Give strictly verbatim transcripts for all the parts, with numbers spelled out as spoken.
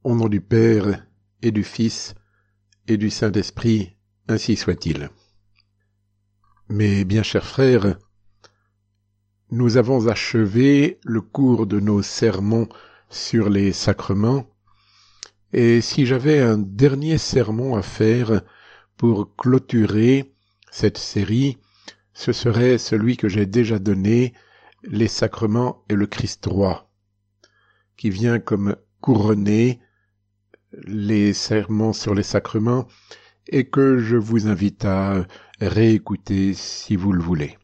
Au nom du Père, et du Fils, et du Saint-Esprit, ainsi soit-il. Mes bien chers frères, nous avons achevé le cours de nos sermons sur les sacrements, et si j'avais un dernier sermon à faire pour clôturer cette série, ce serait celui que j'ai déjà donné, les sacrements et le Christ roi, qui vient comme couronner les sermons sur les sacrements et que je vous invite à réécouter si vous le voulez.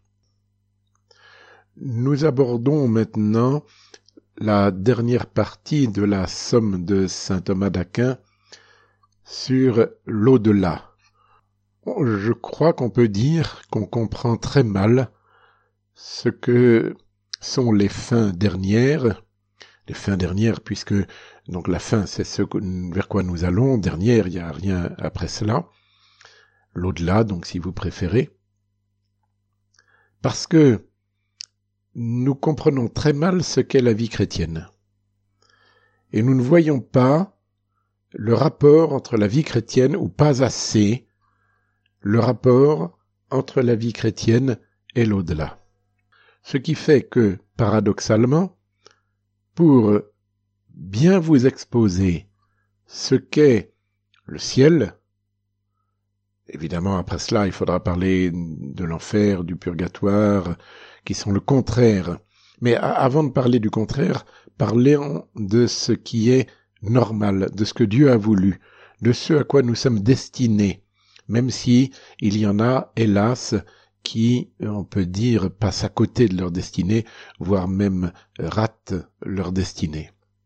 Nous abordons maintenant la dernière partie de la somme de saint Thomas d'Aquin sur l'au-delà. Je crois qu'on peut dire qu'on comprend très mal ce que sont les fins dernières, les fins dernières puisque donc la fin c'est ce vers quoi nous allons, dernière il n'y a rien après cela, l'au-delà donc si vous préférez, parce que nous comprenons très mal ce qu'est la vie chrétienne et nous ne voyons pas le rapport entre la vie chrétienne, ou pas assez le rapport entre la vie chrétienne et l'au-delà. Ce qui fait que, paradoxalement, pour bien vous exposer ce qu'est le ciel, évidemment après cela il faudra parler de l'enfer, du purgatoire, qui sont le contraire, mais avant de parler du contraire, parlons de ce qui est normal, de ce que Dieu a voulu, de ce à quoi nous sommes destinés, même si il y en a, hélas, qui, on peut dire, passent à côté de leur destinée, voire même ratent leur destinée.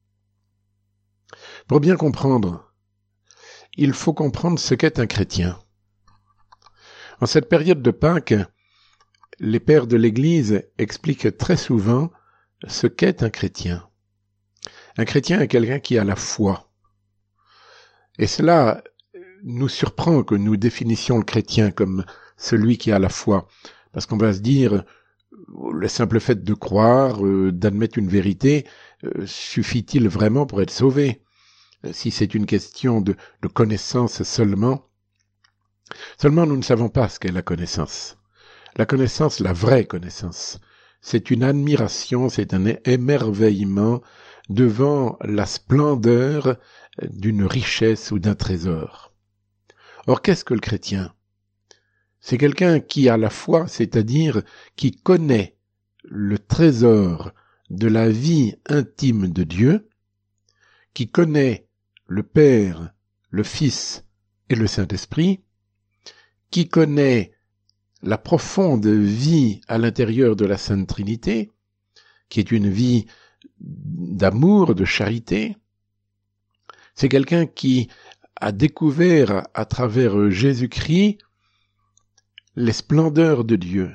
Pour bien comprendre, il faut comprendre ce qu'est un chrétien. En cette période de Pâques, les pères de l'Église expliquent très souvent ce qu'est un chrétien. Un chrétien est quelqu'un qui a la foi. Et cela nous surprend que nous définissions le chrétien comme celui qui a la foi, parce qu'on va se dire, le simple fait de croire, euh, d'admettre une vérité, euh, suffit-il vraiment pour être sauvé? Si c'est une question de, de connaissance seulement, seulement nous ne savons pas ce qu'est la connaissance. La connaissance, la vraie connaissance, c'est une admiration, c'est un émerveillement devant la splendeur d'une richesse ou d'un trésor. Or, qu'est-ce que le chrétien? C'est quelqu'un qui a la foi, c'est-à-dire qui connaît le trésor de la vie intime de Dieu, qui connaît le Père, le Fils et le Saint-Esprit, qui connaît la profonde vie à l'intérieur de la Sainte Trinité, qui est une vie d'amour, de charité. C'est quelqu'un qui a découvert à travers Jésus-Christ les splendeurs de Dieu.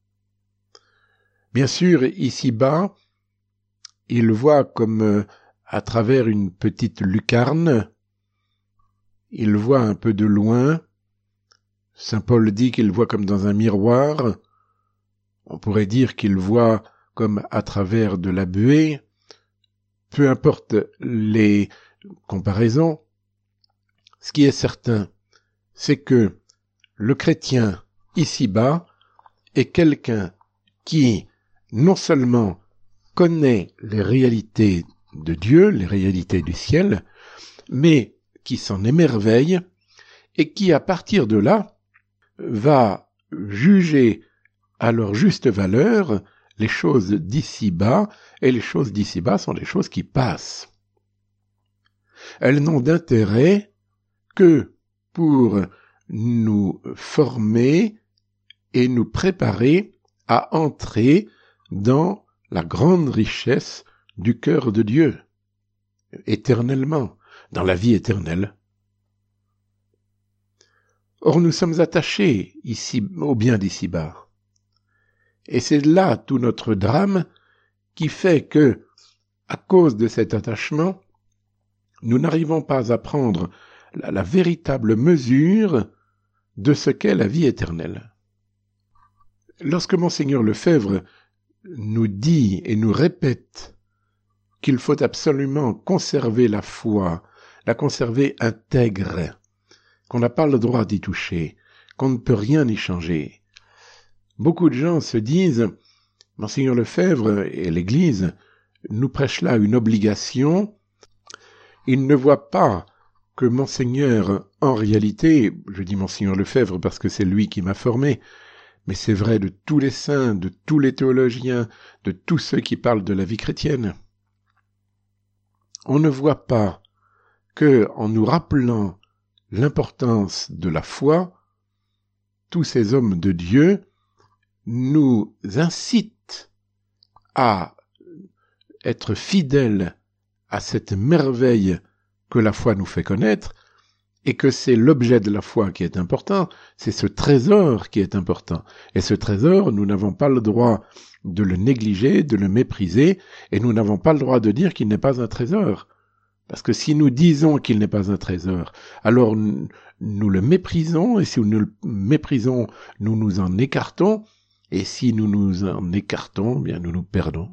Bien sûr, ici-bas, il voit comme à travers une petite lucarne, il voit un peu de loin. Saint Paul dit qu'il voit comme dans un miroir. On pourrait dire qu'il voit comme à travers de la buée. Peu importe les comparaisons, ce qui est certain, c'est que le chrétien ici-bas est quelqu'un qui non seulement connaît les réalités de Dieu, les réalités du ciel, mais qui s'en émerveille et qui, à partir de là, va juger à leur juste valeur les choses d'ici-bas, et les choses d'ici-bas sont des choses qui passent. Elles n'ont d'intérêt que pour nous former et nous préparer à entrer dans la grande richesse du cœur de Dieu, éternellement, dans la vie éternelle. Or, nous sommes attachés ici, au bien d'ici-bas. Et c'est là tout notre drame qui fait que, à cause de cet attachement, nous n'arrivons pas à prendre la, la véritable mesure de ce qu'est la vie éternelle. Lorsque Monseigneur Lefebvre nous dit et nous répète qu'il faut absolument conserver la foi la conserver intègre, qu'on n'a pas le droit d'y toucher, qu'on ne peut rien y changer. Beaucoup de gens se disent, Monseigneur Lefebvre et l'Église nous prêchent là une obligation. Ils ne voient pas que Monseigneur, en réalité, je dis Monseigneur Lefebvre parce que c'est lui qui m'a formé, mais c'est vrai de tous les saints, de tous les théologiens, de tous ceux qui parlent de la vie chrétienne. On ne voit pas que, en nous rappelant l'importance de la foi, tous ces hommes de Dieu nous incitent à être fidèles à cette merveille que la foi nous fait connaître, et que c'est l'objet de la foi qui est important, c'est ce trésor qui est important. Et ce trésor, nous n'avons pas le droit de le négliger, de le mépriser, et nous n'avons pas le droit de dire qu'il n'est pas un trésor. Parce que si nous disons qu'il n'est pas un trésor, alors nous le méprisons, et si nous le méprisons, nous nous en écartons, et si nous nous en écartons, bien nous nous perdons.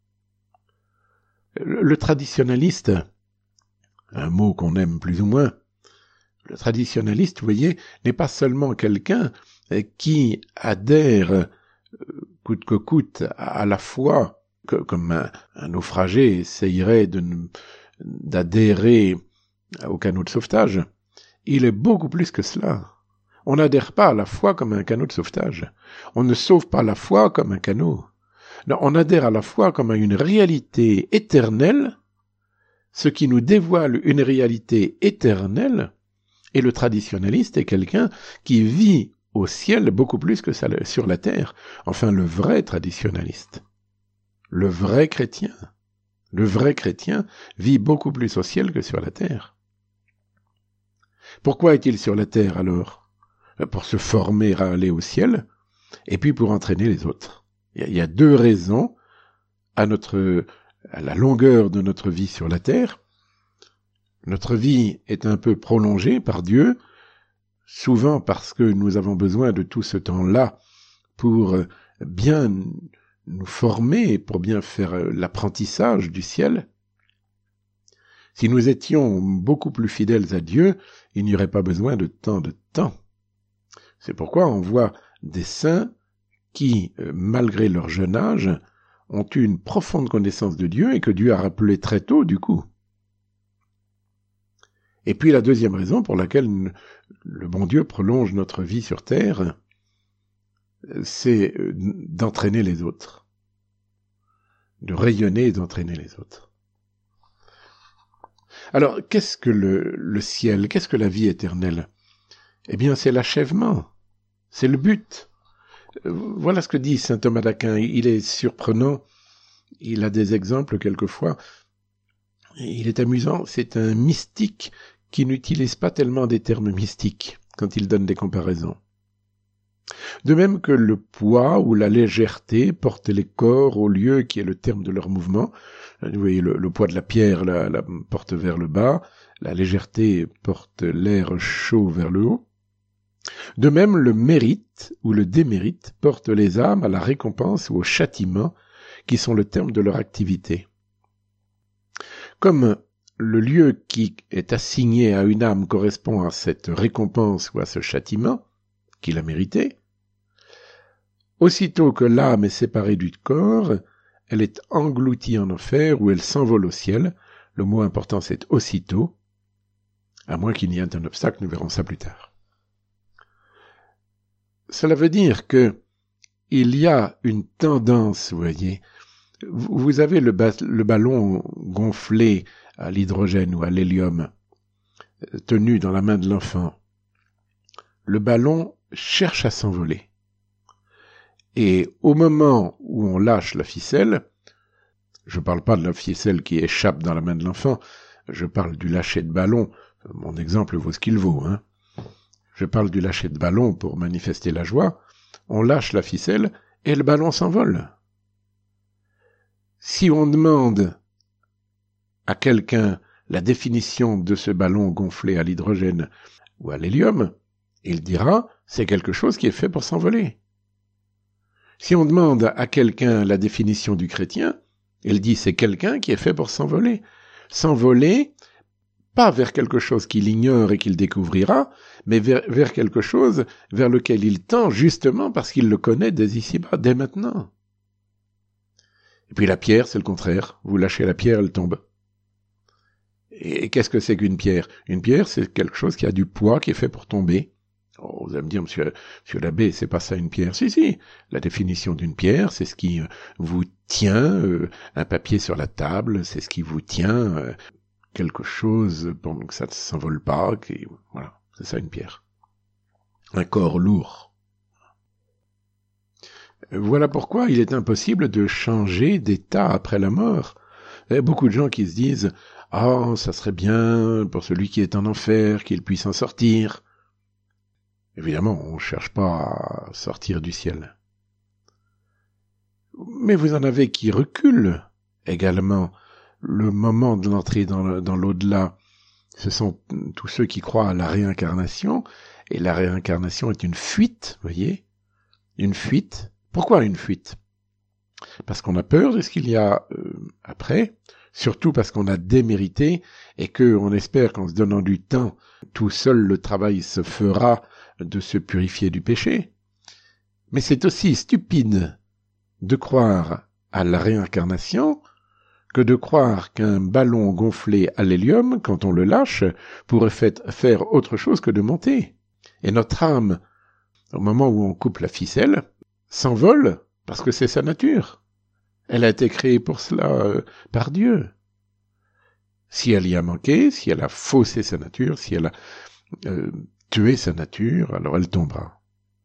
Le, le traditionnaliste, un mot qu'on aime plus ou moins, le traditionnaliste, vous voyez, n'est pas seulement quelqu'un qui adhère coûte que coûte à la foi, que, comme un, un naufragé essayerait de, d'adhérer au canot de sauvetage. Il est beaucoup plus que cela. On n'adhère pas à la foi comme un canot de sauvetage. On ne sauve pas la foi comme un canot. Non, on adhère à la foi comme à une réalité éternelle, ce qui nous dévoile une réalité éternelle. Et le traditionnaliste est quelqu'un qui vit au ciel beaucoup plus que sur la terre. Enfin, le vrai traditionnaliste, le vrai chrétien, le vrai chrétien vit beaucoup plus au ciel que sur la terre. Pourquoi est-il sur la terre alors? Pour se former à aller au ciel, et puis pour entraîner les autres. Il y a deux raisons à notre, à la longueur de notre vie sur la terre. Notre vie est un peu prolongée par Dieu, souvent parce que nous avons besoin de tout ce temps-là pour bien nous former, pour bien faire l'apprentissage du ciel. Si nous étions beaucoup plus fidèles à Dieu, il n'y aurait pas besoin de tant de temps. C'est pourquoi on voit des saints qui, malgré leur jeune âge, ont eu une profonde connaissance de Dieu et que Dieu a rappelé très tôt du coup. Et puis la deuxième raison pour laquelle le bon Dieu prolonge notre vie sur terre, c'est d'entraîner les autres, de rayonner et d'entraîner les autres. Alors, qu'est-ce que le, le ciel, qu'est-ce que la vie éternelle? Eh bien, c'est l'achèvement, c'est le but. Voilà ce que dit saint Thomas d'Aquin. Il est surprenant, il a des exemples quelquefois, il est amusant, c'est un mystique qui n'utilise pas tellement des termes mystiques quand il donne des comparaisons. De même que le poids ou la légèreté portent les corps au lieu qui est le terme de leur mouvement. Vous voyez, le, le poids de la pierre la, la porte vers le bas, la légèreté porte l'air chaud vers le haut. De même, le mérite ou le démérite porte les âmes à la récompense ou au châtiment, qui sont le terme de leur activité. Comme le lieu qui est assigné à une âme correspond à cette récompense ou à ce châtiment, qu'il a mérité, aussitôt que l'âme est séparée du corps, elle est engloutie en enfer ou elle s'envole au ciel. Le mot important c'est aussitôt, à moins qu'il n'y ait un obstacle, nous verrons ça plus tard. Cela veut dire que il y a une tendance, vous voyez, vous avez le, ba- le ballon gonflé à l'hydrogène ou à l'hélium, tenu dans la main de l'enfant. Le ballon cherche à s'envoler. Et au moment où on lâche la ficelle, je ne parle pas de la ficelle qui échappe dans la main de l'enfant, je parle du lâcher de ballon, mon exemple vaut ce qu'il vaut, hein. Je parle du lâcher de ballon pour manifester la joie, on lâche la ficelle et le ballon s'envole. Si on demande à quelqu'un la définition de ce ballon gonflé à l'hydrogène ou à l'hélium, il dira c'est quelque chose qui est fait pour s'envoler. Si on demande à quelqu'un la définition du chrétien, il dit c'est quelqu'un qui est fait pour s'envoler. S'envoler pas vers quelque chose qu'il ignore et qu'il découvrira, mais vers, vers quelque chose vers lequel il tend justement parce qu'il le connaît dès ici-bas, dès maintenant. Et puis la pierre, c'est le contraire. Vous lâchez la pierre, elle tombe. Et qu'est-ce que c'est qu'une pierre? Une pierre, c'est quelque chose qui a du poids, qui est fait pour tomber. Oh, vous allez me dire, monsieur, monsieur l'abbé, c'est pas ça une pierre. Si, si. La définition d'une pierre, c'est ce qui vous tient, euh, un papier sur la table, c'est ce qui vous tient, euh, quelque chose, bon, que ça ne s'envole pas, qui, voilà, c'est ça une pierre. Un corps lourd. Voilà pourquoi il est impossible de changer d'état après la mort. Il y a beaucoup de gens qui se disent « Ah, oh, ça serait bien pour celui qui est en enfer, qu'il puisse en sortir. » Évidemment, on ne cherche pas à sortir du ciel. Mais vous en avez qui reculent également. Le moment de l'entrée dans, le, dans l'au-delà, ce sont tous ceux qui croient à la réincarnation, et la réincarnation est une fuite, voyez, une fuite. Pourquoi une fuite? Parce qu'on a peur de ce qu'il y a euh, après, surtout parce qu'on a démérité, et qu'on espère qu'en se donnant du temps, tout seul le travail se fera de se purifier du péché. Mais c'est aussi stupide de croire à la réincarnation que de croire qu'un ballon gonflé à l'hélium, quand on le lâche, pourrait faire autre chose que de monter. Et notre âme, au moment où on coupe la ficelle, s'envole parce que c'est sa nature. Elle a été créée pour cela euh, par Dieu. Si elle y a manqué, si elle a faussé sa nature, si elle a euh, tué sa nature, alors elle tombera.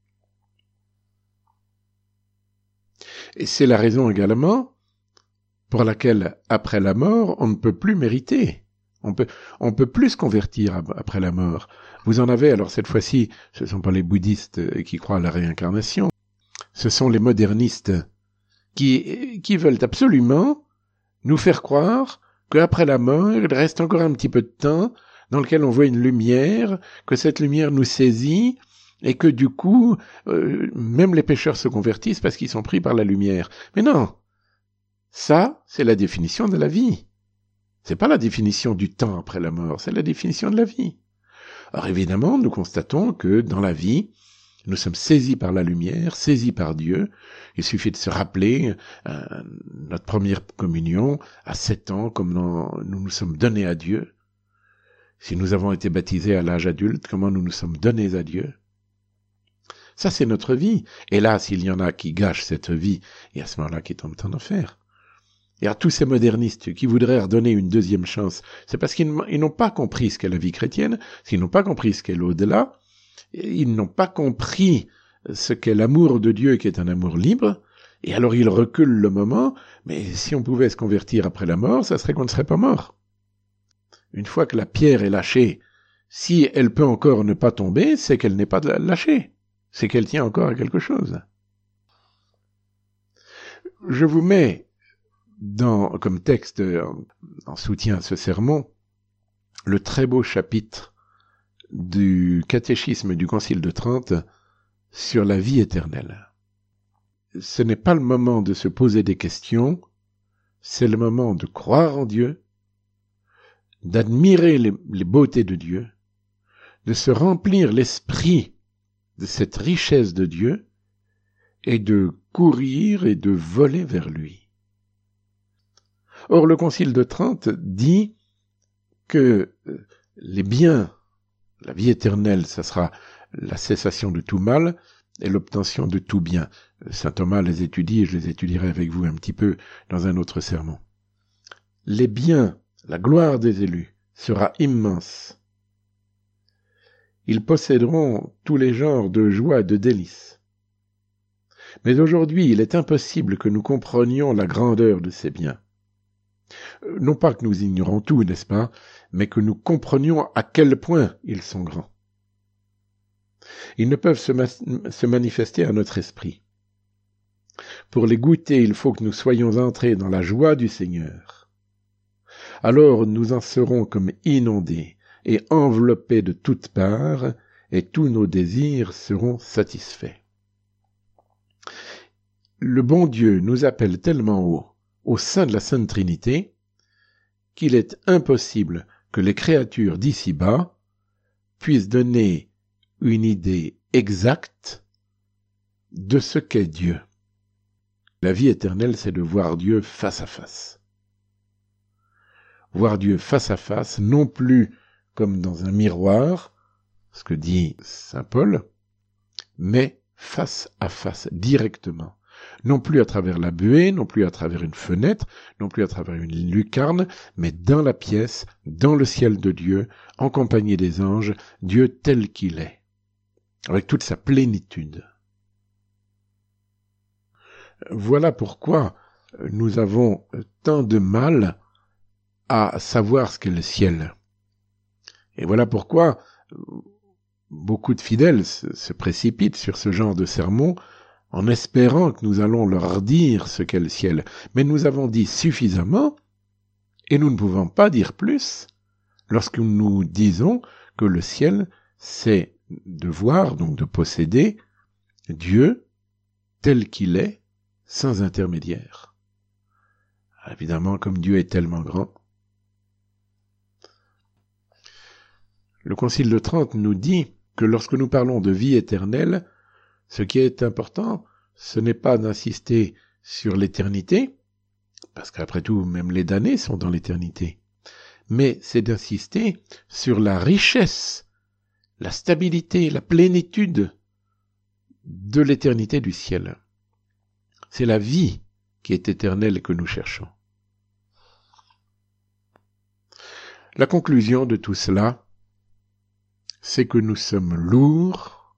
Et c'est la raison également pour laquelle, après la mort, on ne peut plus mériter. On peut, on peut plus se convertir après la mort. Vous en avez, alors cette fois-ci, ce ne sont pas les bouddhistes qui croient à la réincarnation, ce sont les modernistes qui, qui veulent absolument nous faire croire qu'après la mort, il reste encore un petit peu de temps dans lequel on voit une lumière, que cette lumière nous saisit, et que du coup, euh, même les pécheurs se convertissent parce qu'ils sont pris par la lumière. Mais non, ça, c'est la définition de la vie. C'est pas la définition du temps après la mort, c'est la définition de la vie. Alors évidemment, nous constatons que dans la vie, nous sommes saisis par la lumière, saisis par Dieu. Il suffit de se rappeler euh, notre première communion à sept ans, comme nous nous sommes donnés à Dieu. Si nous avons été baptisés à l'âge adulte, comment nous nous sommes donnés à Dieu. Ça, c'est notre vie. Et là, s'il y en a qui gâchent cette vie, il y a ce moment-là qui tombent en enfer. Et à tous ces modernistes qui voudraient redonner une deuxième chance, c'est parce qu'ils n'ont pas compris ce qu'est la vie chrétienne, s'ils n'ont pas compris ce qu'est l'au-delà, ils n'ont pas compris ce qu'est l'amour de Dieu qui est un amour libre, et alors ils reculent le moment, mais si on pouvait se convertir après la mort, ça serait qu'on ne serait pas mort. Une fois que la pierre est lâchée, si elle peut encore ne pas tomber, c'est qu'elle n'est pas lâchée, c'est qu'elle tient encore à quelque chose. Je vous mets dans, comme texte en, en soutien à ce sermon, le très beau chapitre du catéchisme du Concile de Trente sur la vie éternelle. Ce n'est pas le moment de se poser des questions, c'est le moment de croire en Dieu, d'admirer les, les beautés de Dieu, de se remplir l'esprit de cette richesse de Dieu et de courir et de voler vers lui. Or, le Concile de Trente dit que les biens, la vie éternelle, ça sera la cessation de tout mal et l'obtention de tout bien. Saint Thomas les étudie et je les étudierai avec vous un petit peu dans un autre sermon. Les biens, la gloire des élus sera immense. Ils posséderont tous les genres de joie et de délices. Mais aujourd'hui, il est impossible que nous comprenions la grandeur de ces biens. Non pas que nous ignorons tout, n'est-ce pas, mais que nous comprenions à quel point ils sont grands. Ils ne peuvent se, ma- se manifester à notre esprit. Pour les goûter, il faut que nous soyons entrés dans la joie du Seigneur. Alors nous en serons comme inondés et enveloppés de toutes parts, et tous nos désirs seront satisfaits. Le bon Dieu nous appelle tellement haut, au sein de la Sainte Trinité, qu'il est impossible que les créatures d'ici-bas puissent donner une idée exacte de ce qu'est Dieu. La vie éternelle, c'est de voir Dieu face à face. Voir Dieu face à face, non plus comme dans un miroir, ce que dit saint Paul, mais face à face, directement. Non plus à travers la buée, non plus à travers une fenêtre, non plus à travers une lucarne, mais dans la pièce, dans le ciel de Dieu, en compagnie des anges, Dieu tel qu'il est, avec toute sa plénitude. Voilà pourquoi nous avons tant de mal à savoir ce qu'est le ciel. Et voilà pourquoi beaucoup de fidèles se, se précipitent sur ce genre de sermon en espérant que nous allons leur dire ce qu'est le ciel. Mais nous avons dit suffisamment, et nous ne pouvons pas dire plus, lorsque nous disons que le ciel, c'est de voir, donc de posséder, Dieu tel qu'il est, sans intermédiaire. Évidemment, comme Dieu est tellement grand. Le Concile de Trente nous dit que lorsque nous parlons de vie éternelle, ce qui est important, ce n'est pas d'insister sur l'éternité, parce qu'après tout, même les damnés sont dans l'éternité, mais c'est d'insister sur la richesse, la stabilité, la plénitude de l'éternité du ciel. C'est la vie qui est éternelle que nous cherchons. La conclusion de tout cela, c'est que nous sommes lourds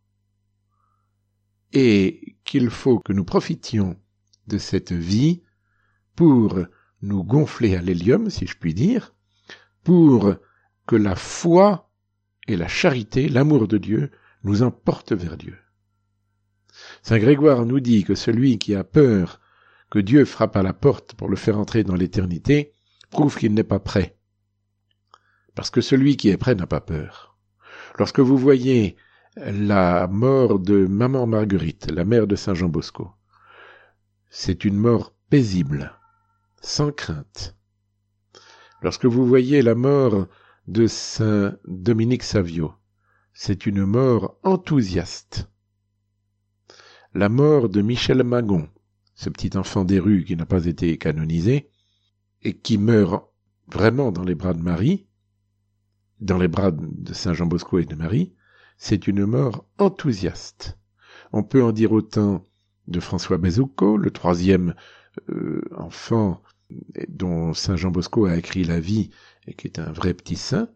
et qu'il faut que nous profitions de cette vie pour nous gonfler à l'hélium, si je puis dire, pour que la foi et la charité, l'amour de Dieu, nous emportent vers Dieu. Saint Grégoire nous dit que celui qui a peur que Dieu frappe à la porte pour le faire entrer dans l'éternité prouve qu'il n'est pas prêt. Parce que celui qui est prêt n'a pas peur. Lorsque vous voyez la mort de maman Marguerite, la mère de Saint Jean Bosco, c'est une mort paisible, sans crainte. Lorsque vous voyez la mort de Saint Dominique Savio, c'est une mort enthousiaste. La mort de Michel Magon, ce petit enfant des rues qui n'a pas été canonisé, et qui meurt vraiment dans les bras de Marie, dans les bras de Saint Jean Bosco et de Marie, c'est une mort enthousiaste. On peut en dire autant de François Bezuquo, le troisième euh, enfant dont Saint Jean Bosco a écrit la vie et qui est un vrai petit saint.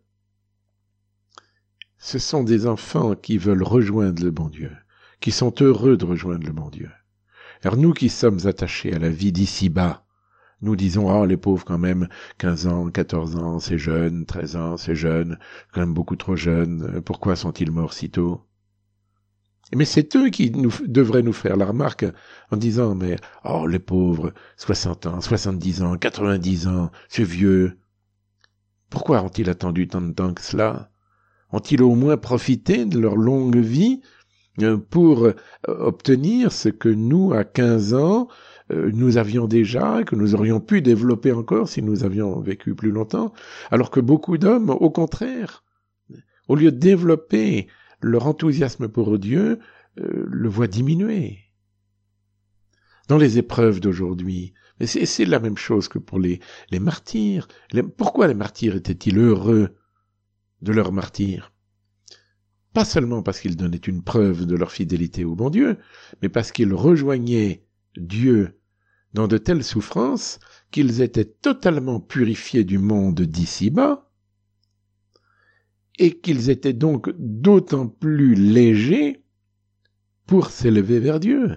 Ce sont des enfants qui veulent rejoindre le bon Dieu, qui sont heureux de rejoindre le bon Dieu. Alors nous qui sommes attachés à la vie d'ici-bas, nous disons, ah, les pauvres quand même, quinze ans, quatorze ans, c'est jeune, treize ans, c'est jeune, quand même beaucoup trop jeune, pourquoi sont-ils morts si tôt? Mais c'est eux qui nous, devraient nous faire la remarque en disant, mais, oh, les pauvres, soixante ans, soixante-dix ans, quatre-vingt-dix ans, c'est vieux. Pourquoi ont-ils attendu tant de temps que cela? Ont-ils au moins profité de leur longue vie pour obtenir ce que nous, à quinze ans, nous avions déjà, que nous aurions pu développer encore si nous avions vécu plus longtemps, alors que beaucoup d'hommes, au contraire, au lieu de développer leur enthousiasme pour Dieu, euh, le voient diminuer. Dans les épreuves d'aujourd'hui, mais c'est, c'est la même chose que pour les, les martyrs. Les, pourquoi les martyrs étaient-ils heureux de leur martyre? Pas seulement parce qu'ils donnaient une preuve de leur fidélité au bon Dieu, mais parce qu'ils rejoignaient Dieu dans de telles souffrances qu'ils étaient totalement purifiés du monde d'ici-bas et qu'ils étaient donc d'autant plus légers pour s'élever vers Dieu.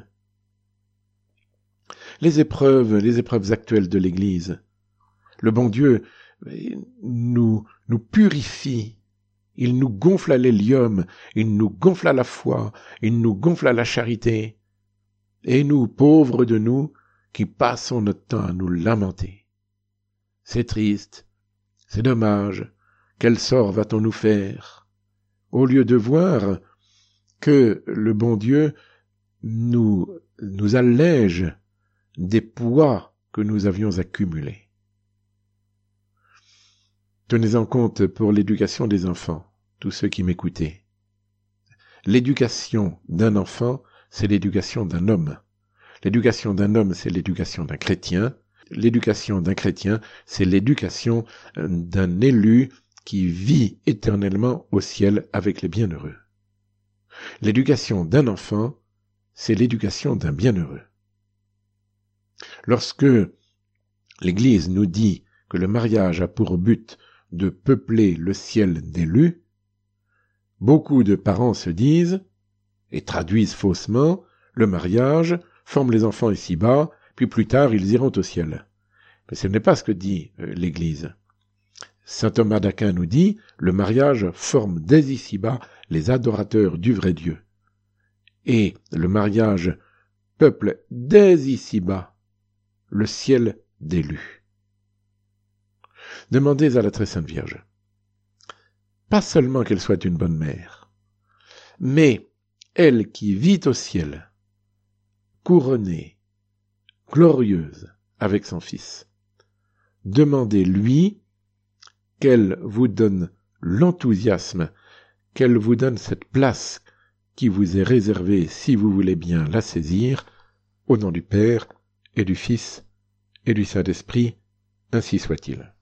Les épreuves, les épreuves actuelles de l'Église, le bon Dieu nous, nous purifie. Il nous gonfle à l'hélium, il nous gonfle à la foi, il nous gonfle à la charité. Et nous, pauvres de nous, qui passons notre temps à nous lamenter. C'est triste, c'est dommage, quel sort va-t-on nous faire? Au lieu de voir que le bon Dieu nous, nous allège des poids que nous avions accumulés. Tenez en compte pour l'éducation des enfants, tous ceux qui m'écoutez. L'éducation d'un enfant, c'est l'éducation d'un homme. L'éducation d'un homme, c'est l'éducation d'un chrétien. L'éducation d'un chrétien, c'est l'éducation d'un élu qui vit éternellement au ciel avec les bienheureux. L'éducation d'un enfant, c'est l'éducation d'un bienheureux. Lorsque l'Église nous dit que le mariage a pour but de peupler le ciel d'élus, beaucoup de parents se disent, et traduisent faussement, le mariage forme les enfants ici-bas, puis plus tard ils iront au ciel. Mais ce n'est pas ce que dit euh, l'Église. Saint Thomas d'Aquin nous dit, le mariage forme dès ici-bas les adorateurs du vrai Dieu. Et le mariage peuple dès ici-bas le ciel d'élus. Demandez à la très sainte Vierge, pas seulement qu'elle soit une bonne mère, mais elle qui vit au ciel, couronnée, glorieuse avec son Fils. Demandez-lui qu'elle vous donne l'enthousiasme, qu'elle vous donne cette place qui vous est réservée si vous voulez bien la saisir, au nom du Père et du Fils et du Saint-Esprit, ainsi soit-il.